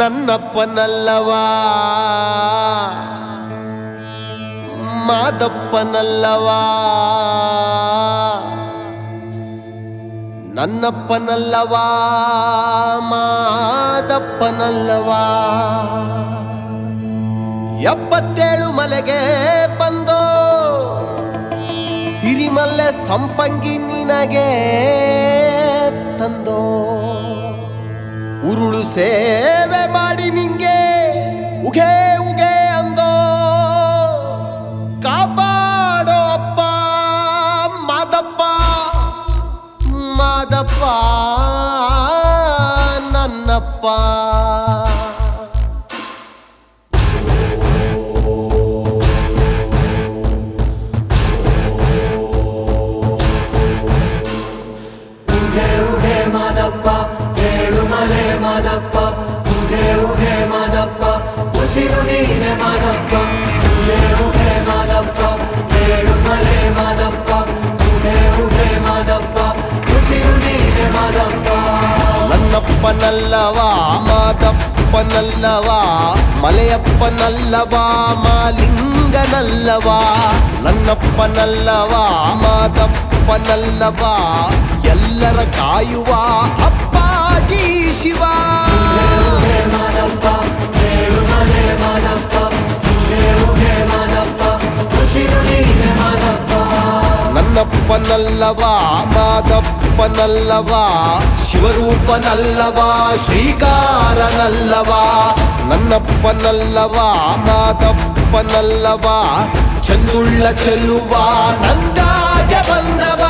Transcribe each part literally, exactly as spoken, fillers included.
ನನ್ನಪ್ಪನಲ್ಲವಾ ಮಾದಪ್ಪನಲ್ಲವಾ ನನ್ನಪ್ಪನಲ್ಲವಾ ಮಾದಪ್ಪನಲ್ಲವಾ ಎಪ್ಪತ್ತೇಳು ಮಲೆಗೆ ಬಂದೋ ಸಿರಿಮಲ್ಲೆ ಸಂಪಂಗಿ ನಿನಗೆ ತಂದೋ ಉರುಳು ಸೇವೆ ಮಾಡಿ ನಿಂಗೆ ಉಗೆ ಉಗೆ ಅಂದೋ ಕಾಪಾಡೋ ಅಪ್ಪ ಮಾದಪ್ಪ ಮಾದಪ್ಪ ನನ್ನಪ್ಪ ಮಾದಪ್ಪ ಏಳುಮಲೆ ಮಾದಪ್ಪ ಉಗೆ ಉಗೆ ಮಾದಪ್ಪ ಉಸಿರು ನೀನೆ ಮಾದಪ್ಪ ಉಗೆ ಉಗೆ ಮಾದಪ್ಪ ಏಳುಮಲೆ ಮಾದಪ್ಪ ಉಗೆ ಉಗೆ ಮಾದಪ್ಪ ಉಸಿರು ನೀನೆ ಮಾದಪ್ಪ ನನ್ನಪ್ಪನಲ್ಲವಾ ಮಾದಪ್ಪನಲ್ಲವಾ ಮಲೆಯಪ್ಪನಲ್ಲವಾ ಮಾಲಿಂಗನಲ್ಲವಾ ನನ್ನಪ್ಪನಲ್ಲವಾ ಮಾದಪ್ಪನಲ್ಲವಾ ಎಲ್ಲರ ಕಾಯುವ ಅಪ್ಪಾಜಿ ಶಿವ ಮಾದಪ್ಪ ಏಳುಮಲೆ ಮಾದಪ್ಪ ಉಗೆ ಉಗೆ ಮಾದಪ್ಪ ಉಸಿರು ನೀನೆ ಮಾದಪ್ಪ ನನ್ನಪ್ಪನಲ್ಲವಾ ಮಾದಪ್ಪನಲ್ಲವಾ ಶಿವರೂಪನಲ್ಲವಾ ಶ್ರೀಕಾರನಲ್ಲವಾ ನನ್ನಪ್ಪನಲ್ಲವಾ ಮಾದಪ್ಪನಲ್ಲವಾ ಚಂದುಳ್ಳ ಚೆಲ್ಲುವ ನಂಗಾಗೆ ಬಂದವಾ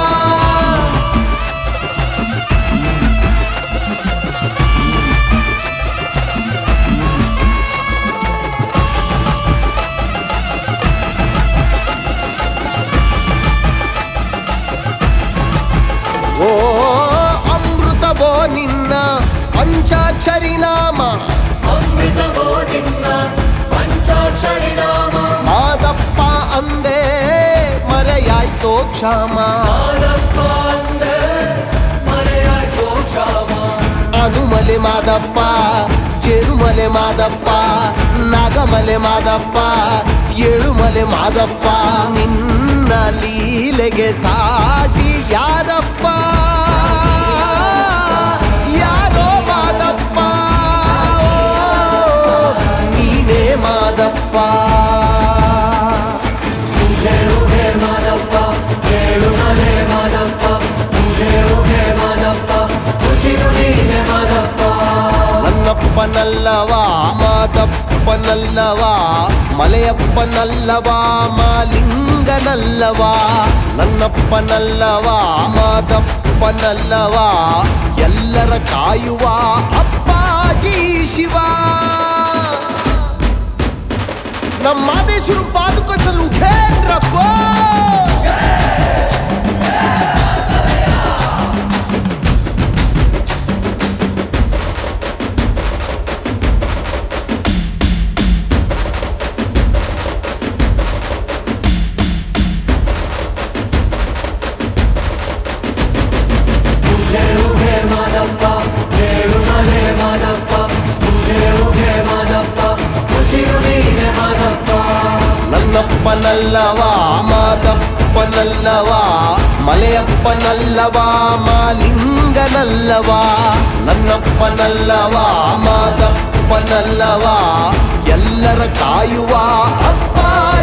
ಓ ಅಮೃತವೋ ನಿನ್ನ ಪಂಚಾಕ್ಷರಿ ನಾಮ ಅಮೃತವೋ ನಿನ್ನ ಪಂಚಾಕ್ಷರಿ ನಾಮ ಮಾದಪ್ಪ ಅಂದೆ ಮರೆಯಾಯ್ತೋ ಕ್ಷಾಮ ಮಾದಪ್ಪ ಅಂದೆ ಮರೆಯಾಯ್ತೋ ಕ್ಷಾಮ ಅನುಮಲೆ ಮಾದಪ್ಪ ಜೇರುಮಲೆ ಮಾದಪ್ಪ ನಾಗಮಲೆ ಮಾದಪ್ಪ ಏಳುಮಲೆ ಮಾದಪ್ಪ ನಿನ್ನ ಲೀಲೆಗೆ ಸಾಟಿ ಯಾರಪ್ಪ ಯಾರೋ ಮಾದಪ್ಪ ನೀನೇ ಮಾದಪ್ಪ ಉಗೆ ಉಗೆ ಮಾದಪ್ಪ ಏಳುಮಲೆ ಮಾದಪ್ಪ ಉಗೆ ಉಗೆ ಮಾದಪ್ಪ ಉಸಿರು ನೀನೆ ಮಾದಪ್ಪ ನನ್ನಪ್ಪನಲ್ಲವಾ ಮಾದಪ್ಪನಲ್ಲವಾ ಮಲೆಯಪ್ಪನಲ್ಲವಾ ಮಾಲಿಂಗನಲ್ಲವಾ ನನ್ನಪ್ಪನಲ್ಲವಾ ಮಾದಪ್ಪನಲ್ಲವಾ ಎಲ್ಲರ ಕಾಯುವ ಅಪ್ಪಾಜಿ ಶಿವ ನಮ್ಮ ಮಾದೇಶ್ವರ ಪಾದುಕದಲ್ಲಿ ಉಘೇಂದ್ರಪ್ಪ ಉಗೆ ಉಗೆ ಮಾದಪ್ಪ ಏಳುಮಲೆ ಮಾದಪ್ಪ ಉಗೆ ಉಗೆ ಮಾದಪ್ಪ ಉಸಿರು ನೀನೆ ಮಾದಪ್ಪ ನನ್ನಪ್ಪನಲ್ಲವಾ ಮಾದಪ್ಪನಲ್ಲವಾ ಮಲೆಯಪ್ಪನಲ್ಲವಾ ಮಾಲಿಂಗನಲ್ಲವಾ ನನ್ನಪ್ಪನಲ್ಲವಾ ಮಾದಪ್ಪನಲ್ಲವಾ ಎಲ್ಲರ ಕಾಯುವ ಅಪ್ಪ